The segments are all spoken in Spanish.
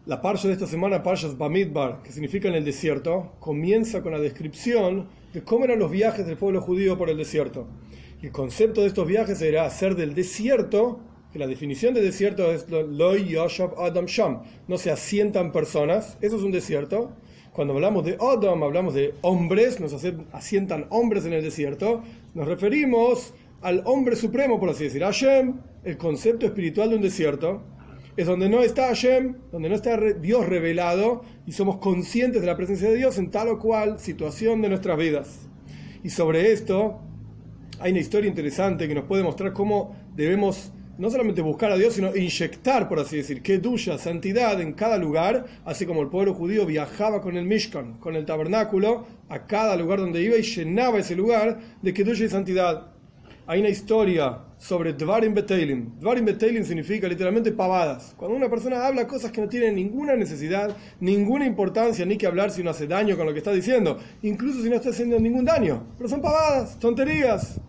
La parsha de esta semana, Parshas Bamidbar, que significa en el desierto, comienza con la descripción de cómo eran los viajes del pueblo judío por el desierto. Y el concepto de estos viajes era hacer del desierto, que la definición de desierto es Lo Yoshav Adam Sham, no se asientan personas, eso es un desierto. Cuando hablamos de Adam, hablamos de hombres, asientan hombres en el desierto, nos referimos al hombre supremo, por así decir, Hashem, el concepto espiritual de un desierto. Es donde no está Hashem, donde no está Dios revelado y somos conscientes de la presencia de Dios en tal o cual situación de nuestras vidas. Y sobre esto hay una historia interesante que nos puede mostrar cómo debemos no solamente buscar a Dios, sino inyectar, por así decir, kedusha, santidad en cada lugar, así como el pueblo judío viajaba con el Mishkan, con el tabernáculo, a cada lugar donde iba y llenaba ese lugar de kedusha y santidad. Hay una historia sobre Dvarim Beteilim. Dvarim Beteilim significa literalmente pavadas. Cuando una persona habla cosas que no tienen ninguna necesidad, ninguna importancia, ni que hablar si no hace daño con lo que está diciendo, incluso si no está haciendo ningún daño. Pero son pavadas, tonterías.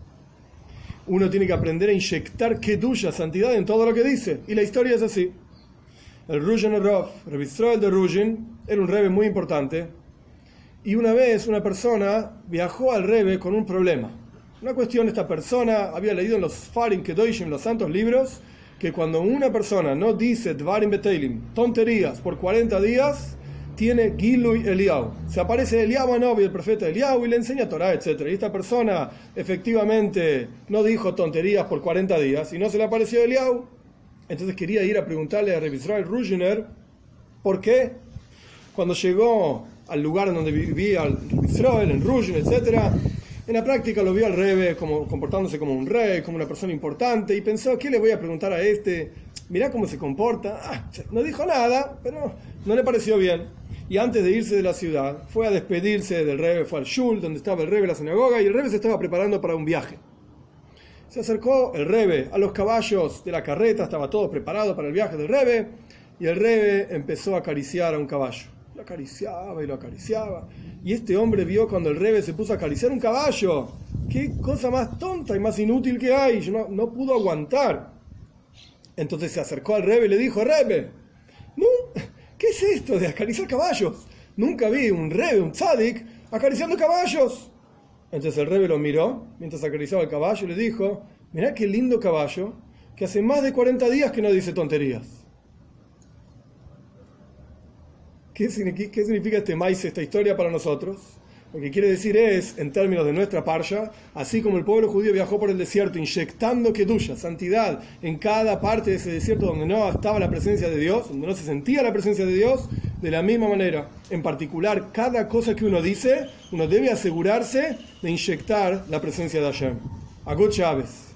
Uno tiene que aprender a inyectar kedusha, santidad en todo lo que dice. Y la historia es así. El Ruzhin Rav, Reb Yisroel de Ruzhin, era un rebbe muy importante. Y una vez una persona viajó al rebbe con un problema. Una cuestión, esta persona había leído en los Farim Kedoshim, los santos libros, que cuando una persona no dice Dvarim Beteilim, tonterías, por 40 días, tiene Gilui Eliyahu. Se aparece Eliyahu Hanavi, el profeta Eliyahu, y le enseña Torah, etc. Y esta persona efectivamente no dijo tonterías por 40 días, y no se le apareció Eliyahu. Entonces quería ir a preguntarle a Reb Yisroel Ruzhiner, ¿por qué? Cuando llegó al lugar en donde vivía Reb Yisroel, en Ruzhin, etc., en la práctica lo vio al Rebbe comportándose como un rey, como una persona importante, y pensó, ¿qué le voy a preguntar a este? Mirá cómo se comporta. No dijo nada, pero no le pareció bien. Y antes de irse de la ciudad, fue a despedirse del Rebbe, fue al Shul, donde estaba el Rebbe, la sinagoga, y el Rebbe se estaba preparando para un viaje. Se acercó el Rebbe a los caballos de la carreta, estaba todo preparado para el viaje del Rebbe, y el Rebbe empezó a acariciar a un caballo. Lo acariciaba y lo acariciaba. Y este hombre vio cuando el Rebbe se puso a acariciar un caballo. ¡Qué cosa más tonta y más inútil que hay! No pudo aguantar. Entonces se acercó al Rebbe y le dijo, Rebbe, ¿no? ¿Qué es esto de acariciar caballos? Nunca vi un Rebbe, un tzadik, acariciando caballos. Entonces el Rebbe lo miró mientras acariciaba el caballo y le dijo, mirá qué lindo caballo, que hace más de 40 días que no dice tonterías. ¿Qué significa este maíz, esta historia para nosotros? Lo que quiere decir es, en términos de nuestra parsha, así como el pueblo judío viajó por el desierto inyectando kedusha, santidad, en cada parte de ese desierto donde no estaba la presencia de Dios, donde no se sentía la presencia de Dios, de la misma manera, en particular, cada cosa que uno dice, uno debe asegurarse de inyectar la presencia de Hashem. Agut Shabbos.